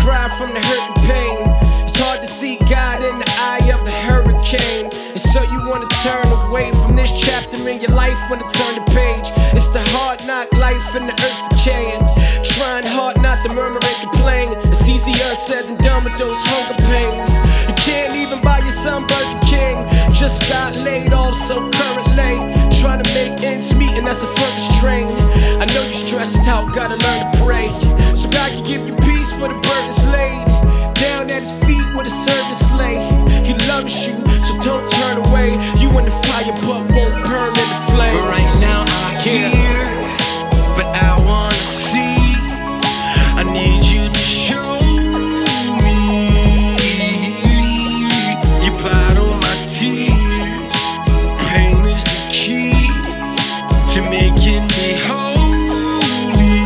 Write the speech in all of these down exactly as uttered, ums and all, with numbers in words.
cry from the hurt and pain. It's hard to see God in the eye of the hurricane. And so you wanna turn away from this chapter in your life, wanna turn the page. It's the hard knock life and the earth's decaying. Trying hard not to murmur and complain. It's easier said than done with those hunger pains. You can't even buy your son Burger King. Just got laid off, so currently trying to make ends meet, and that's a further strain. I know you're stressed out, gotta learn to pray, so God can give you peace for the burdens laid down at his feet where the service lay. He loves you, so don't turn away. You in the fire but won't burn in the flames. But right now I'm here, but I wanna see. I need you to show me. You bottle my tears. Pain is the key to making me holy.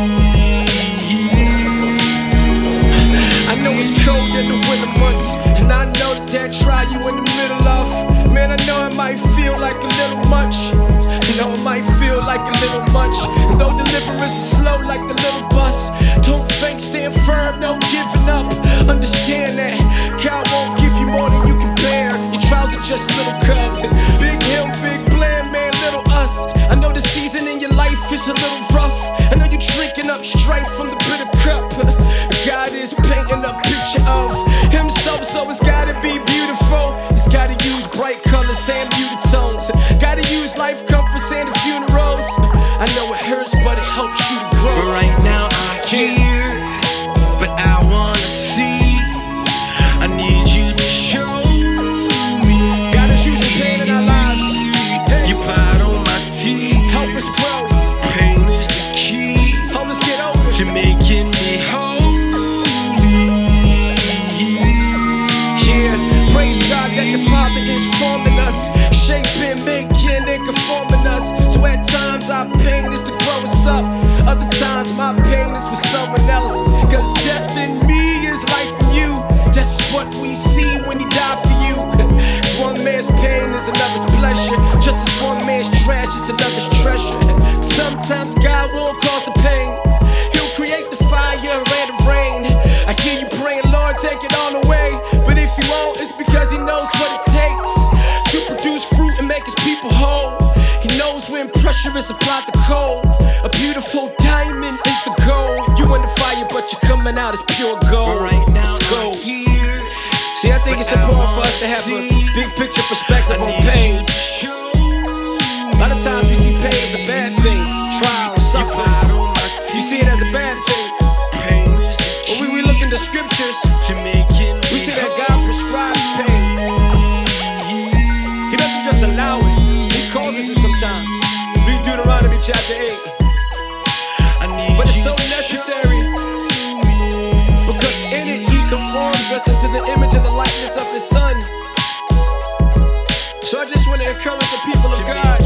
I know it's cold in the winter months, and I know that that dry you in the middle of. Man, I know it might feel like a little much. I know it might feel like a little much. And though deliverance is slow like the little bus, don't faint, stand firm, no giving up. Understand that God won't give you more than you can bear. Your trials are just little cubs, and big him, big bland man, little us. I know the season in your life is a little rough. I know you're drinking up straight from the bitter cup. God is painting a picture of himself, so it's gotta be beautiful. He's gotta use bright colors and muted tones. Gotta use life comforts and the funerals. I know it hurts, but it helps you to grow. But right now I'm here, but I wanna see. I need you to show me. God is using pain in our lives. Hey, You bottle my tears. help us grow. Pain is the key Help us get over. to making me holy. Yeah, praise God that the Father is forming us, shaping, making, and conforming us. So at times our pain is to grow us up, other times my pain is for someone else. Cause death in me is life in you. That's what we see when he died for you. It's one man's pain is another's pleasure, just as one man's trash is another's treasure. Sometimes God will cause the pain. He'll create the fire and the rain. I hear you praying, Lord, take it all away. But if he won't, it's because he knows what it takes to produce fruit and make his people whole. He knows when pressure is applied to coal. A beautiful diamond is the goal. You in the fire, but you're coming out as pure gold. Right now It's I'm gold. here, See, I think it's important for us to have a big picture perspective on pain. A lot of times we see pain as a bad thing, trial, suffering. We see it as a bad thing. But when we look in the scriptures, we see that God prescribes pain. He doesn't just allow it, he causes it sometimes. Read Deuteronomy chapter eight. But it's so necessary, because in it he conforms us into the image and the likeness of his son. So I just want to encourage the people of God,